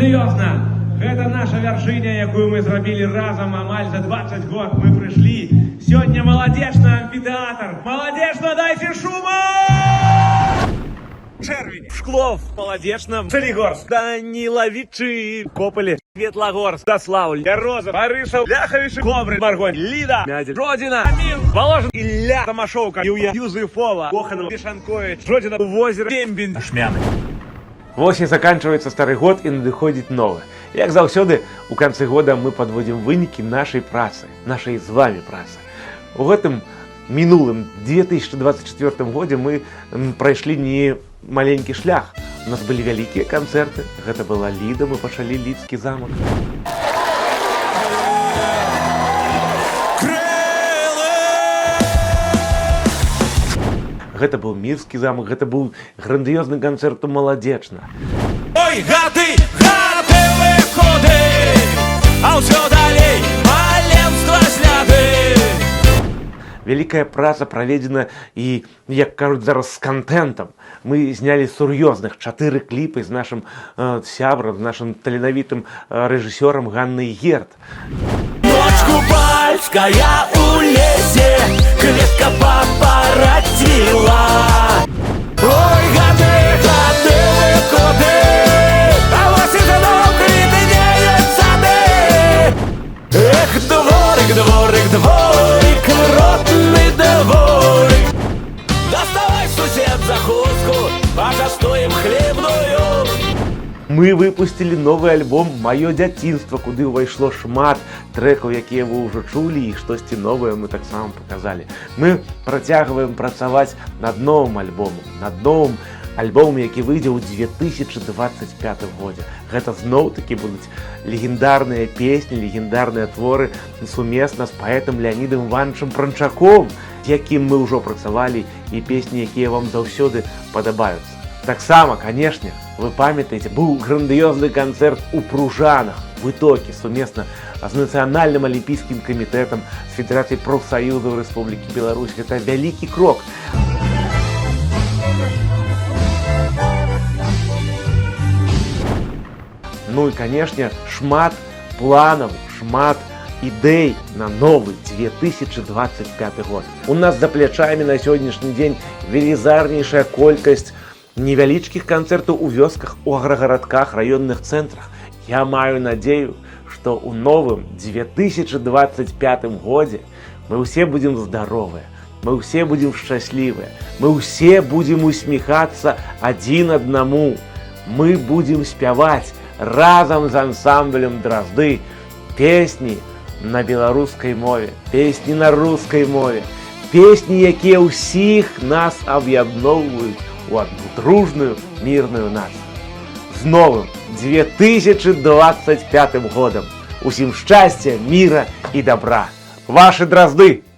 Грандыёзна! Гэта наша вяршыня, якую мы зрабілі разам амаль за 20 год. Мы прыйшлі. Сёння маладзечны амфітэатр. Маладзечна, дайце шума! Червень, Шклов, Молодечном, Солигорск, Даниловичи, Кополи, Светлогорск, Дославль, Ярозов, Барышев, Ляхович, Ковры, Маргонь, Лида, Мядин, Жодина, Амин, Воложин, Илья, Томашовка, Юзефова, Коханова, Пешанкович, Жодина, Озеро, Дембин, Шмяны. Вось і заканчивается старый год і надыходзіць новы. Як заўсёды, у канцы года мы подводим вынікі нашай працы, нашай з вами працы. У гэтым мінулым 2024 годзе мы прайшлі не маленькі шлях. У нас былі вялікія канцэрты. Гэта была Ліда, мы пачалі Лідскі замак. Гэта быў Мірскі замак, гэта быў грандыёзны канцэрт у Маладзечна. Ой, гады, гады выходы, а ўсё далей маленства сляды. Вялікая праца праведзена і, як кажуць зараз, з контентам. Мы знялі сур'ёзных 4 кліпы з нашым сябрам, з нашым таленавітым рэжысёрам Ганнай Герд. Ночку пальская у лесе, клетка папоротила. Ой, гады, гады выходы, а вось і дадок леденеют сады. Эх, дворик, дворик, дворик, родный дворик. Доставай, сусед, закуску, пожастуем хлебную. Мы выпусцілі новы альбом «Маё дзяцінства», куды ўвайшло шмат трэкаў, якія вы ўжо чулі, і штосьці новае мы таксама паказалі. Мы працягваем працаваць над новым альбомом, які выйдзе ў 2025 годзе. Гэта зноў-такі будуць легендарныя песні, легендарныя творы сумесна з паэтам Леанідам Івановичам Пранчаком, якім мы ўжо працавалі, і песні, якія вам заўсёды падабаюцца. Таксама, канешне, вы памятаеце, быў грандыёзны канцэрт у Пружанах, в Ітокі, сумесна з Нацыянальным алімпійскім камітэтам, з Федэрацыяй прафсаюзаў Рэспублікі Беларусь. Гэта вялікі крок. Ну і, канешне, шмат планаў, шмат ідэй на новы 2025 год. У нас за плячамі на сённяшні дзень велізарнейшая колькасць невялічкіх канцэртаў у вёсках, у аграгарадках, раённых цэнтрах. Я маю надзею, што ў новым 2025 годзе мы ўсе будзем здаровыя, мы ўсе будзем шчаслівыя, мы ўсе будзем усміхацца адзін аднаму. Мы будзем спяваць разам з ансамблем Дразды песні на беларускай мове, песні на рускай мове, песні, якія ўсіх нас аб'ядноўваюць у одну дружную, мирную нацию. С новым 2025 годом! Усім шчасця, мира и добра! Ваши Дрозды!